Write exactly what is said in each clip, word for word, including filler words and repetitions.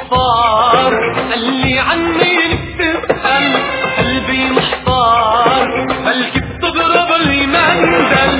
صفار، قالي عني بتسأل قلبي محتار، بلكي بتضرب المندل.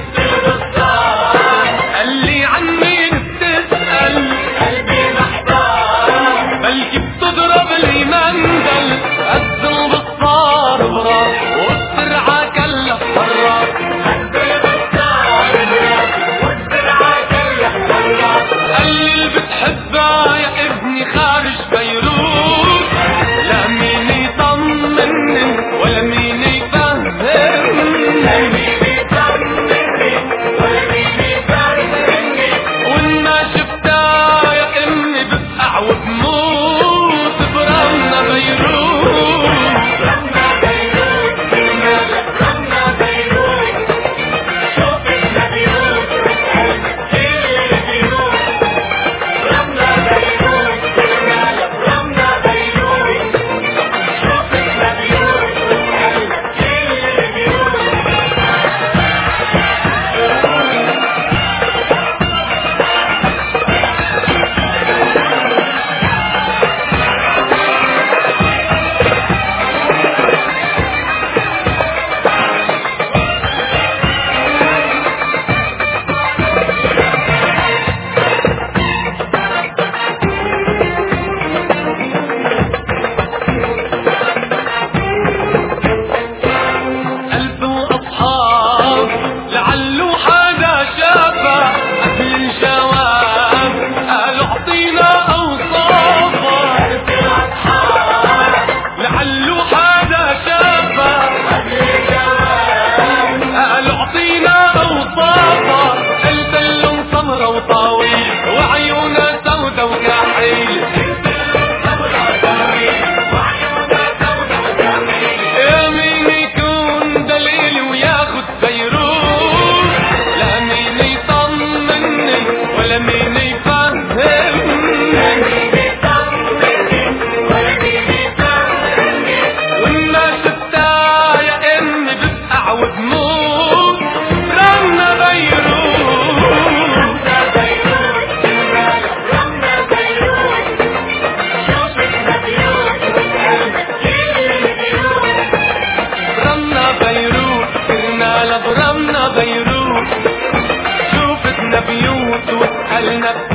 قالي عني بتسأل قلبي محتار، بلكي بتضرب المندل. قد البصار براس والسرعة كلها حراس، قد البصار براس والسرعة كلها حراس. قالي اللي بتحبها يا ابني خارج بيروت، لا مين يطمني ولا مين يفهمني، لا مين يطمني ولا مين يفهمني. وإنما شفتها يا امي بسقع وبموت برمنا بيروت، برمنا بيروت برمنا برمنا بيروت. شوفتنا بيروت قلبك كل بيروت، برمنا بيروت برمنا برمنا بيروت. شوفتنا بيروت قلبك كل بيروت. قلب وأصحاب لعلو حدا شافه قبل الجواب، قالوا اعطينا أوصافه. قلب وأصحاب لعلو حدا شافه قبل الجواب، قالوا اعطينا أوصافه. قلب اللون سمرة وطاويل وعيونها سودا وكحيل، يا مين يكون دليل وياخد بيروت، لا مين يطمني ولا مين يفهمني، لا مين يطمني ولا مين يفهمني. وإنما شفتها يا امي بسقع وبموت، برمنا بيروت، برمنا بيروت برمنا بيروت. شوفتنا بيروت قلبك كل بيروت، برمنا بيروت سرنا لبرمنا بيروت. شوفتنا بيوت واسألنا